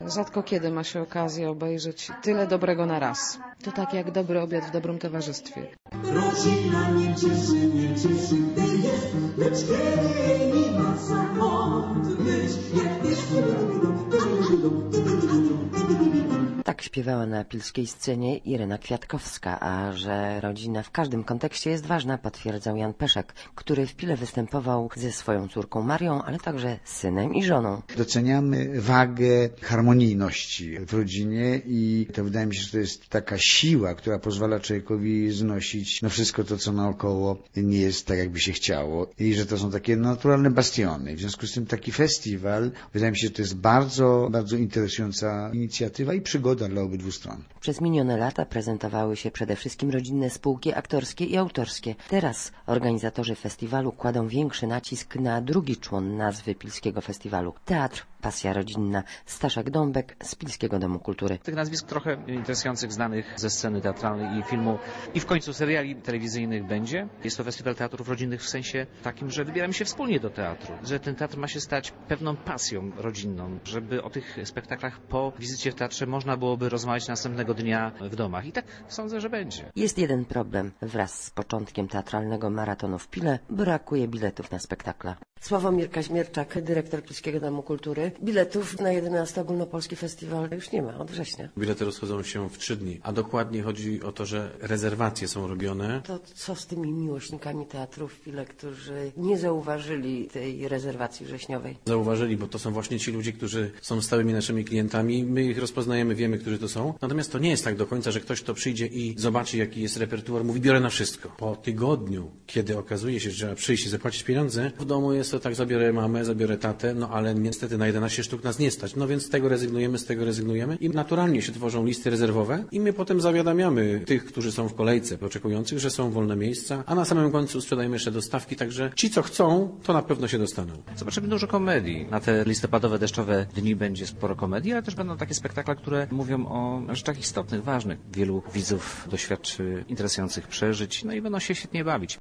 Rzadko kiedy ma się okazję obejrzeć tyle dobrego na raz. To tak jak dobry obiad w dobrym towarzystwie. Rodzina nie cieszy, gdy jest, lecz kiedy jej nie ma, samotność, jak Tak śpiewała na pilskiej scenie Irena Kwiatkowska, a że rodzina w każdym kontekście jest ważna, potwierdzał Jan Peszek, który w Pile występował ze swoją córką Marią, ale także synem i żoną. Doceniamy wagę harmonijności w rodzinie i to wydaje mi się, że to jest taka siła, która pozwala człowiekowi znosić wszystko to, co naokoło nie jest tak, jakby się chciało i że to są takie naturalne bastiony. W związku z tym taki festiwal, wydaje mi się, że to jest bardzo, bardzo interesująca inicjatywa i przygoda dla obydwu stron. Przez minione lata prezentowały się przede wszystkim rodzinne spółki aktorskie i autorskie. Teraz organizatorzy festiwalu kładą większy nacisk na drugi człon nazwy Pilskiego Festiwalu. Teatr Pasja Rodzinna. Staszek Dąbek z Pilskiego Domu Kultury. Tych nazwisk trochę interesujących, znanych ze sceny teatralnej i filmu i w końcu seriali telewizyjnych będzie. Jest to festiwal teatrów rodzinnych w sensie takim, że wybieramy się wspólnie do teatru, że ten teatr ma się stać pewną pasją rodzinną, żeby o tych spektaklach po wizycie w teatrze można byłoby rozmawiać następnego dnia w domach. I tak sądzę, że będzie. Jest jeden problem. Wraz z początkiem teatralnego maratonu w Pile brakuje biletów na spektakle. Sławomir Kaźmierczak, dyrektor Pilskiego Domu Kultury. Biletów na 11. Ogólnopolski Festiwal już nie ma od września. Bilety rozchodzą się w 3 dni, a dokładnie chodzi o to, że rezerwacje są robione. To co z tymi miłośnikami teatru w Pile, którzy nie zauważyli tej rezerwacji wrześniowej? Zauważyli, bo to są właśnie ci ludzie, którzy są stałymi naszymi klientami. My ich rozpoznajemy, wiemy, którzy to są. Natomiast to nie jest tak do końca, że ktoś, kto przyjdzie i zobaczy, jaki jest repertuar, mówi, biorę na wszystko. Po tygodniu, kiedy okazuje się, że trzeba przyjść i zapłacić pieniądze, w domu jest to tak, zabiorę mamę, zabiorę tatę, ale niestety na 11 sztuk nas nie stać. Więc z tego rezygnujemy i naturalnie się tworzą listy rezerwowe i my potem zawiadamiamy tych, którzy są w kolejce oczekujących, że są wolne miejsca, a na samym końcu sprzedajemy jeszcze dostawki, także ci, co chcą, to na pewno się dostaną. Zobaczymy dużo komedii. Na te listopadowe, deszczowe dni będzie sporo komedii, ale też będą takie spektakle, które mówią o rzeczach istotnych, ważnych. Wielu widzów doświadczy interesujących przeżyć, i będą się świetnie bawić.